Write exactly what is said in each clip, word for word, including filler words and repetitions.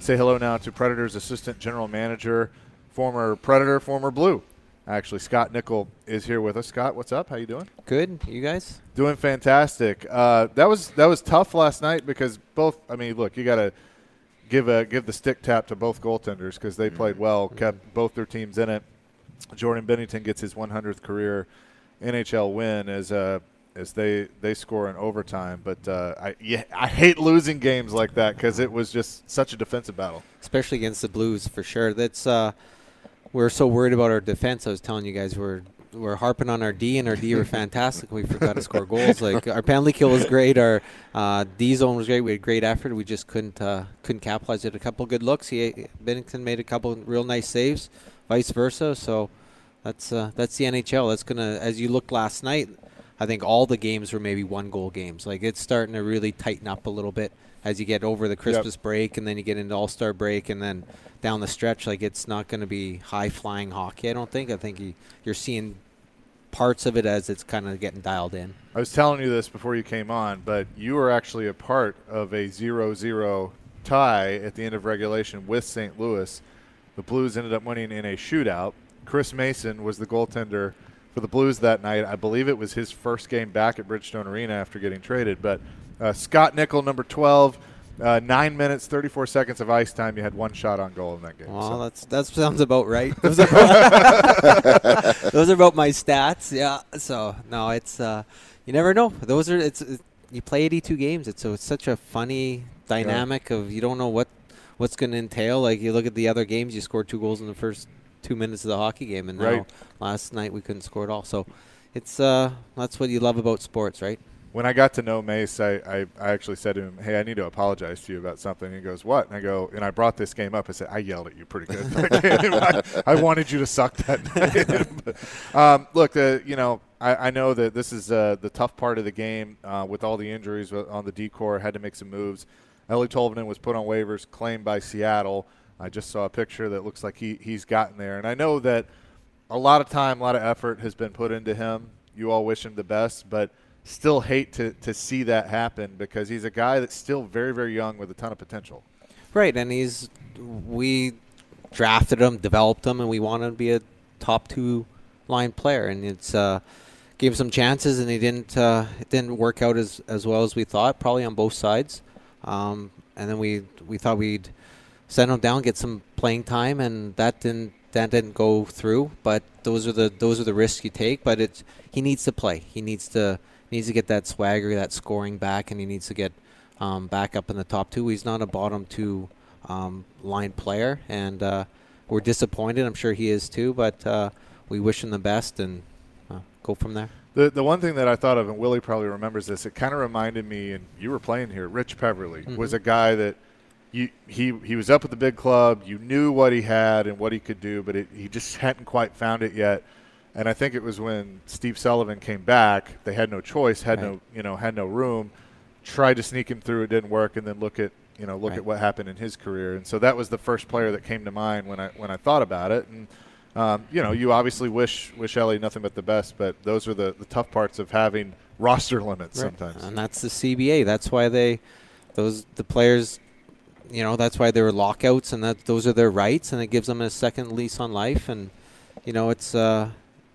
say hello now to Predators assistant general manager, former Predator, former Blue. Actually, Scott Nickel is here with us. Scott, what's up? How you doing? Good. You guys? Doing fantastic. Uh, that was that was tough last night because both. I mean, look, you got to give a give the stick tap to both goaltenders because they played well, kept both their teams in it. Jordan Binnington gets his one hundredth career N H L win as uh, as they they score in overtime. But uh, I yeah, I hate losing games like that because it was just such a defensive battle, especially against the Blues for sure. That's uh, we're so worried about our defense. I was telling you guys we're we're harping on our D, and our D were fantastic. We forgot to score goals. Like our penalty kill was great. Our uh, D zone was great. We had great effort. We just couldn't uh, couldn't capitalize. It. A couple good looks. He Binnington made a couple real nice saves. Vice versa. So that's uh, that's the N H L. That's gonna, as you looked last night, I think all the games were maybe one goal games. Like it's starting to really tighten up a little bit as you get over the Christmas yep. break, and then you get into All-Star break, and then down the stretch, like it's not going to be high-flying hockey, I don't think. I think you, you're seeing parts of it as it's kind of getting dialed in. I was telling you this before you came on, but you were actually a part of a zero zero tie at the end of regulation with Saint Louis. The Blues ended up winning in a shootout. Chris Mason was the goaltender for the Blues that night. I believe it was his first game back at Bridgestone Arena after getting traded. But uh, Scott Nickel, number twelve, uh, nine minutes, thirty-four seconds of ice time. You had one shot on goal in that game. Well, so. that's that sounds about right. Those are about, those are about my stats. Yeah. So no, it's uh, you never know. Those are it's, it's you play eighty-two games. It's so it's such a funny dynamic yeah. of you don't know what what's going to entail. Like you look at the other games, you scored two goals in the first two minutes of the hockey game, and now right. last night we couldn't score at all. So it's uh, that's what you love about sports, right? When I got to know Mace, I, I, I actually said to him, hey, I need to apologize to you about something. And he goes, what? And I go, and I brought this game up. I said, I yelled at you pretty good. I, I wanted you to suck that night. um, look, uh, you know, I, I know that this is uh, the tough part of the game uh, with all the injuries on the D-core. Had to make some moves. Eeli Tolvanen was put on waivers, claimed by Seattle. I just saw a picture that looks like he, he's gotten there. And I know that a lot of time, a lot of effort has been put into him. You all wish him the best, but still hate to, to see that happen because he's a guy that's still very, very young with a ton of potential. Right, and he's we drafted him, developed him, and we want him to be a top two line player. And it's uh, gave him some chances, and he didn't uh, it didn't work out as, as well as we thought, probably on both sides. Um, and then we we thought we'd send him down, get some playing time, and that didn't that didn't go through. But those are the those are the risks you take. But it's he needs to play. He needs to. needs to get that swagger, that scoring back, and he needs to get um, back up in the top two. He's not a bottom two um, line player, and uh, we're disappointed. I'm sure he is too, but uh, we wish him the best and uh, go from there. The the one thing that I thought of, and Willie probably remembers this, it kind of reminded me, and you were playing here, Rich Peverly mm-hmm. was a guy that you he he was up at the big club. You knew what he had and what he could do, but it, he just hadn't quite found it yet. And I think it was when Steve Sullivan came back, they had no choice, had right. no, you know, had no room, tried to sneak him through, it didn't work, and then look at, you know, look right. at what happened in his career. And so that was the first player that came to mind when I when I thought about it. And um, you know, you obviously wish wish Eeli nothing but the best, but those are the, the tough parts of having roster limits right. sometimes. And that's the C B A. That's why they those the players, you know, that's why there were lockouts, and that those are their rights, and it gives them a second lease on life. And you know, it's uh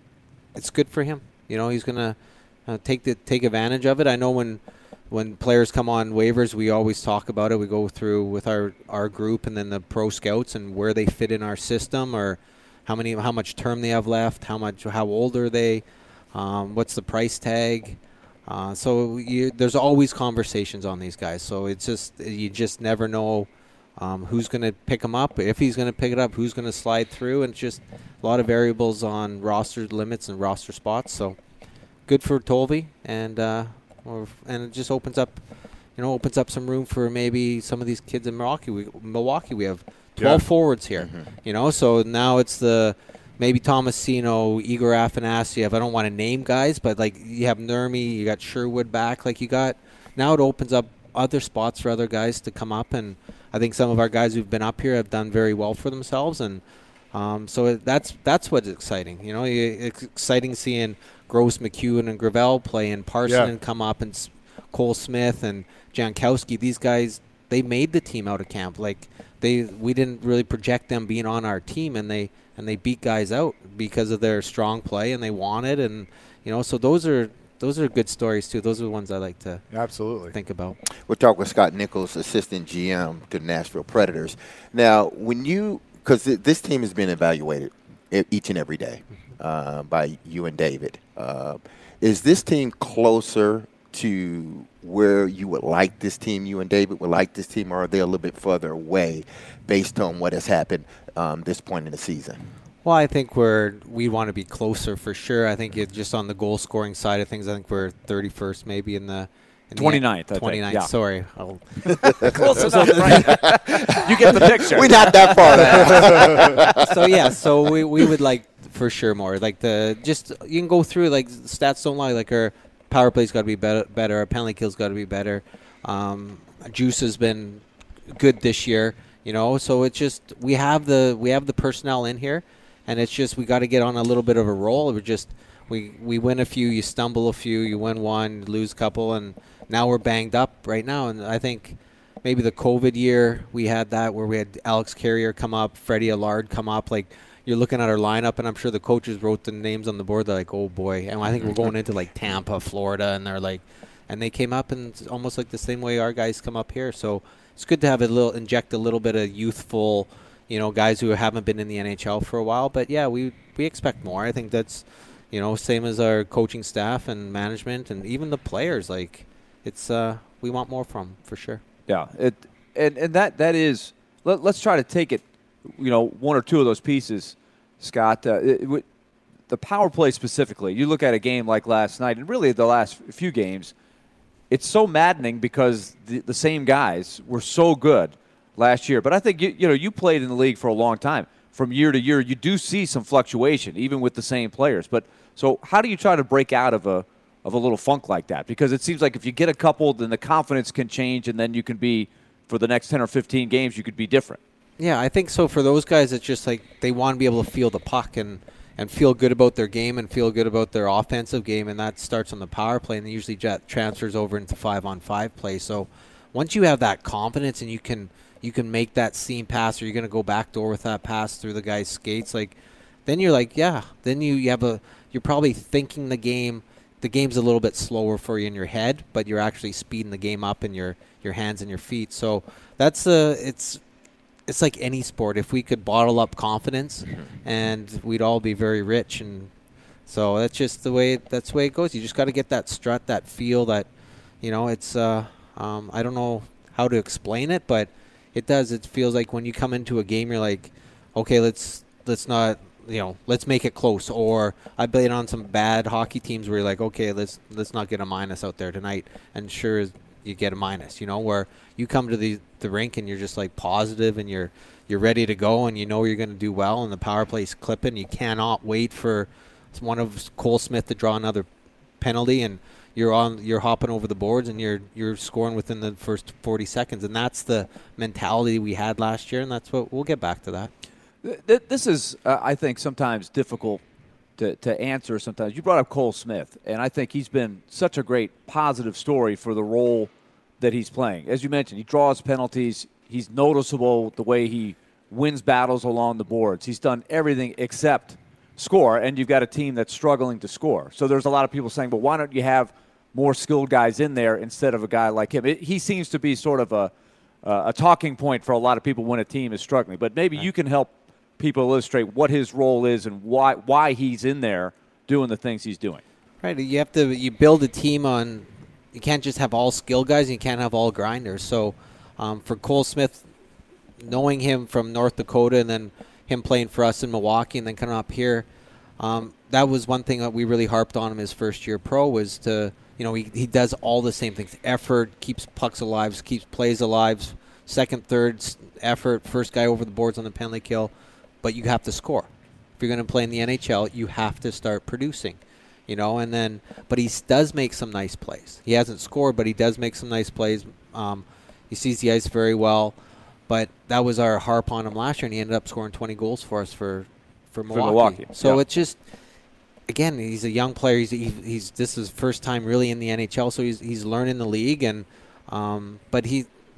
it's good for him. You know, he's going to uh, take the take advantage of it. I know when when players come on waivers, we always talk about it. We go through with our, our group and then the pro scouts and where they fit in our system, or how many how much term they have left, how much how old are they, um, what's the price tag. Uh, so you, there's always conversations on these guys. So it's just you just never know um, who's going to pick them up, if he's going to pick it up, who's going to slide through, and it's just a lot of variables on roster limits and roster spots. So good for Tolvy, and uh, or, and it just opens up, you know, opens up some room for maybe some of these kids in Milwaukee. We, Milwaukee, we have twelve yeah. forwards here, mm-hmm. you know. So now it's the maybe Tomasino, Igor Afanasyev. I don't want to name guys, but like you have Nurmi, you got Sherwood back. Like you got now it opens up other spots for other guys to come up, and I think some of our guys who've been up here have done very well for themselves, and um, so that's that's what's exciting. You know, it's exciting seeing Gross, McEwen, and Gravel play, and Parson yeah. come up, and Cole Smith and Jankowski. These guys, they made the team out of camp. Like they we didn't really project them being on our team, and they and they beat guys out because of their strong play, and they wanted, and you know, so those are those are good stories too. Those are the ones I like to absolutely think about. We'll talk with Scott Nichols, assistant G M to the Nashville Predators. Now, when you because this team has been evaluated each and every day uh, by you and David, uh, is this team closer to where you would like this team, you and David would like this team, or are they a little bit further away based on what has happened um, this point in the season? Well, I think we're we want to be closer for sure. I think it, just on the goal scoring side of things, I think we're thirty-first maybe in the in twenty-ninth. The, twenty-ninth. Yeah. Sorry, I'll close enough, right? You get the picture. We're not that far. So yeah, so we we would like for sure more like the just you can go through like stats don't lie, like our power play's got to be better, better. Our penalty kill's got to be better. Um, Juice has been good this year, you know. So it's just we have the we have the personnel in here, and it's just we got to get on a little bit of a roll. We're just we we win a few, you stumble a few, you win one, lose a couple, and now we're banged up right now. And I think maybe the COVID year we had that where we had Alex Carrier come up, Freddie Allard come up, like. You're looking at our lineup, and I'm sure the coaches wrote the names on the board. They're like, oh, boy. And I think we're going into, like, Tampa, Florida, and they're like – and they came up and it's almost like the same way our guys come up here. So it's good to have a little – inject a little bit of youthful, you know, guys who haven't been in the N H L for a while. But, yeah, we, we expect more. I think that's, you know, same as our coaching staff and management and even the players. Like, it's uh, – we want more from for sure. Yeah. It and, and that that is let, – let's try to take it, you know, one or two of those pieces, Scott. Uh, it, it, the power play specifically, you look at a game like last night, and really the last few games, it's so maddening because the, the same guys were so good last year. But I think, you, you know, you played in the league for a long time. From year to year, you do see some fluctuation, even with the same players. But so how do you try to break out of a of a little funk like that? Because it seems like if you get a couple, then the confidence can change, and then you can be, for the next ten or fifteen games, you could be different. Yeah, I think so. For those guys, it's just like they want to be able to feel the puck and, and feel good about their game and feel good about their offensive game, and that starts on the power play, and then usually jet transfers over into five-on-five play. So once you have that confidence and you can you can make that seam pass, or you're going to go backdoor with that pass through the guy's skates, like then you're like, yeah, then you, you have a you're probably thinking the game. The game's a little bit slower for you in your head, but you're actually speeding the game up in your, your hands and your feet. So that's a it's. It's like any sport. If we could bottle up confidence, and we'd all be very rich, and so that's just the way. That's the way it goes. You just got to get that strut, that feel, that you know. It's uh, um, I don't know how to explain it, but it does. It feels like when you come into a game, you're like, okay, let's let's not, you know, let's make it close. Or I played on some bad hockey teams where you're like, okay, let's let's not get a minus out there tonight, and sure as you get a minus, you know, where you come to the the rink and you're just like positive and you're you're ready to go and you know you're going to do well, and the power play's clipping. You cannot wait for one of Cole Smith to draw another penalty, and you're on you're hopping over the boards and you're you're scoring within the first forty seconds, and that's the mentality we had last year, and that's what we'll get back to that. This is, uh, I think, sometimes difficult to, to answer sometimes. You brought up Cole Smith, and I think he's been such a great positive story for the role that he's playing. As you mentioned, he draws penalties. He's noticeable the way he wins battles along the boards. He's done everything except score, and you've got a team that's struggling to score. So there's a lot of people saying, well, why don't you have more skilled guys in there instead of a guy like him? It, he seems to be sort of a, uh, a talking point for a lot of people when a team is struggling. But maybe right. you can help people illustrate what his role is and why why he's in there doing the things he's doing. Right. You have to you build a team on – you can't just have all skill guys, and you can't have all grinders. So um, for Cole Smith, knowing him from North Dakota and then him playing for us in Milwaukee and then coming up here, um, that was one thing that we really harped on him his first year pro was to, you know, he, he does all the same things. Effort, keeps pucks alive, keeps plays alive, second, third, effort, first guy over the boards on the penalty kill, but you have to score. If you're going to play in the N H L, you have to start producing. You know, and then, but he does make some nice plays. He hasn't scored, but he does make some nice plays. Um, he sees the ice very well, but that was our harp on him last year, and he ended up scoring twenty goals for us for, for Milwaukee. For Milwaukee. So yeah. it's just, again, he's a young player. He's, he, he's this is his first time really in the N H L, so he's he's learning the league, and um, but he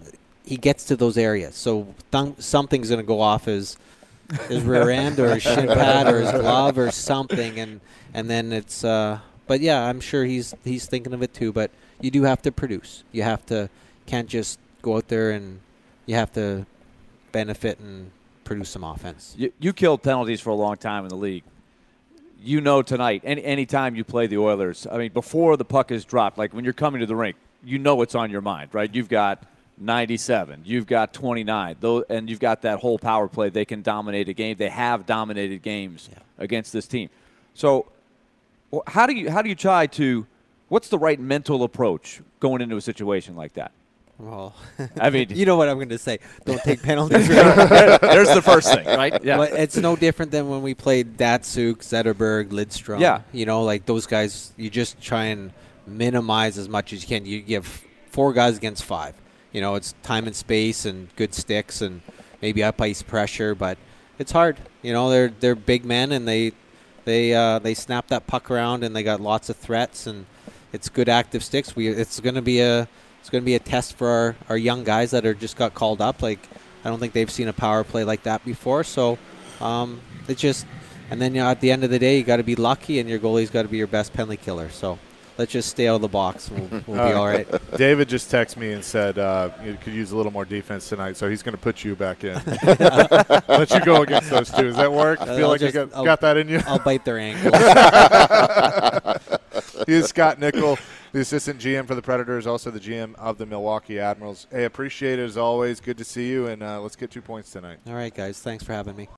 he gets to those areas. So th- something's going to go off his his rear end or his shin pad or his glove or something, and and then it's. Uh, but yeah, I'm sure he's he's thinking of it too. But you do have to produce. You have to can't just go out there and you have to benefit and produce some offense. You, you killed penalties for a long time in the league. You know tonight, any any time you play the Oilers, I mean, before the puck is dropped, like when you're coming to the rink, you know what's on your mind, right? You've got ninety-seven, you've got twenty-nine, though, and you've got that whole power play. They can dominate a game. They have dominated games Yeah. against this team. So, wh- how do you how do you try to? What's the right mental approach going into a situation like that? Well, I mean, you know what I'm going to say. Don't take penalties. there's the first thing, right? Yeah. But it's no different than when we played Datsuk, Zetterberg, Lidstrom. Yeah. You know, like those guys, you just try and minimize as much as you can. You give four guys against five. You know, it's time and space and good sticks and maybe up ice pressure, but it's hard. You know, they're they're big men and they they uh, they snap that puck around and they got lots of threats and it's good active sticks. We it's going to be a It's going to be a test for our, our young guys that are just got called up. Like, I don't think they've seen a power play like that before. So, um, it's just, and then you know, at the end of the day, you got to be lucky, and your goalie's got to be your best penalty killer. So, let's just stay out of the box. We'll, we'll be all right. David just texted me and said uh, you could use a little more defense tonight, so he's going to put you back in. Let you go against those two. Does that work? Uh, Feel I'll like just- you got, I'll- got that in you? I'll bite their ankles. He is Scott Nickel, the assistant G M for the Predators, also the G M of the Milwaukee Admirals. Hey, appreciate it as always. Good to see you, and uh, let's get two points tonight. All right, guys. Thanks for having me.